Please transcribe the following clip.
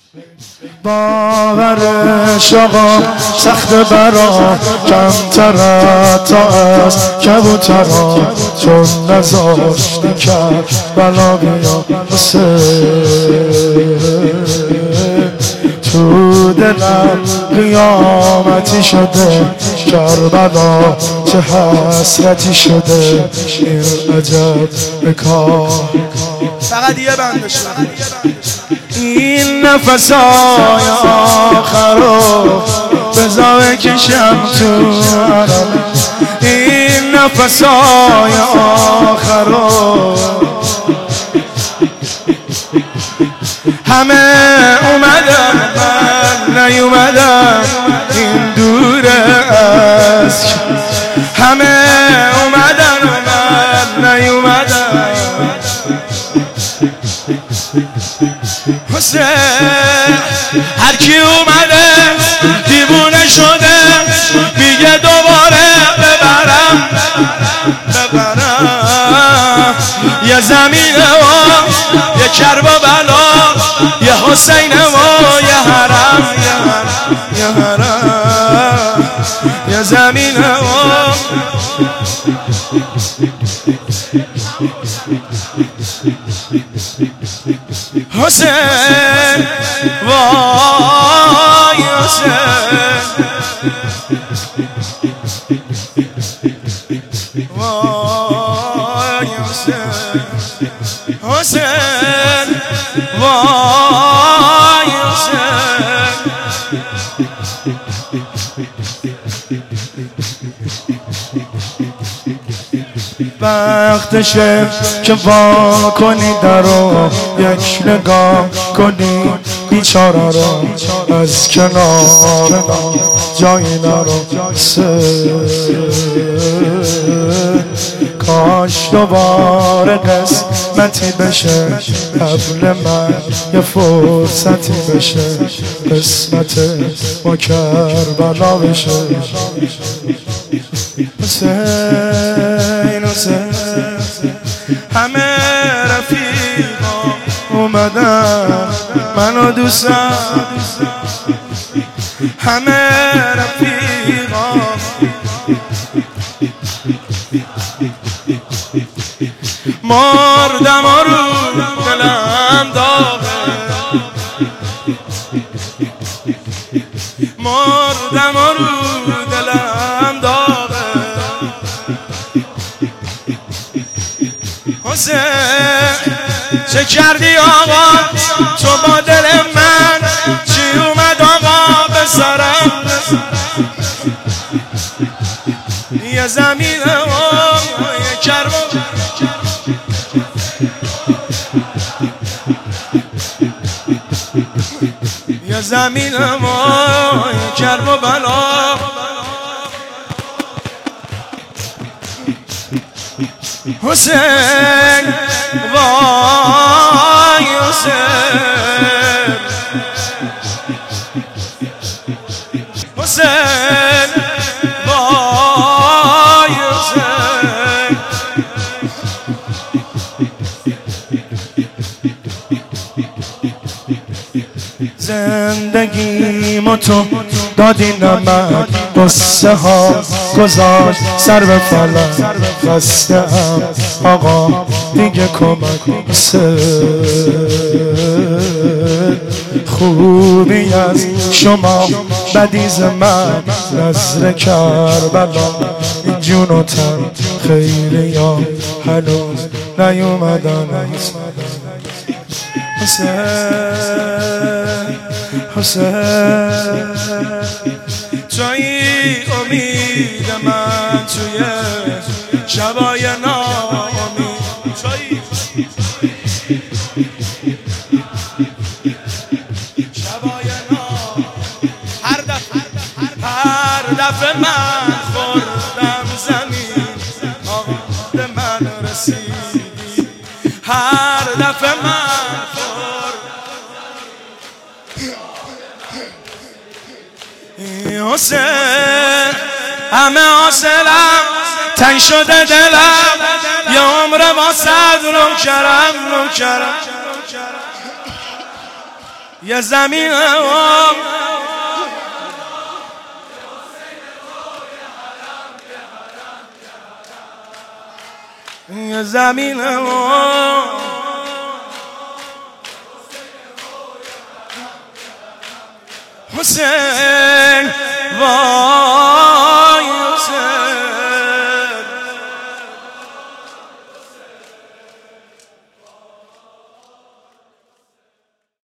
باورش آقا سخت برا کمتر تا از کبوترا چون نذاشتی کرد بلا بیا تو دلم قیامتی شده کربلا چه حسرتی شده این عجب بکار فقط یه بندش این نفسای آخرو بذار بکشم تو عرب این نفسای آخرو همه اومدن من نیومدم این دوره از همه اومدن من نیومدم حسین هر کی اومده دیوونه شده میگه دوباره ببرم یه زمینه و یه کرب و بلا یه حسین و یه حرم یه حرم یه زمینه و حسین وای حسین وای حسین حسین وای حسین وقتشه که وا کنی درو یک نگاه کنی بیچاره رو از کنار جایی نرو کاش دوباره قسمتی بشه قبل من یه فرصتی بشه قسمت با کربلا بشه حسین حسین همه رفیقا اومدن منو دوستم همه رفیقا مردم و رو دلم داغه مردم و رو دلم داغه حسین چه کردی آقا تو با دل من چی اومد آقا به سرم یه زمین و یه کرب یه زمین و یه کرب و بلا حسین وای حسین حسین وای حسین زندگیمو تو دادی نمک قصه ها گذاشت سر به فلک خسته ام آقا دیگه کمک خوبی از شما بدیز من نظر کربلا این جون و تن خیلی ها هنوز نیومدن حسین حسین توی امید من توی شبای ناامید توی شبای ناامید هر دفعه من خوردم زمین آقا به من رسیدی هر دفعه من حسین همه حاصلم تنگ شده دلم یه عمر با صد نوکرم یه زمین یه زمین حسین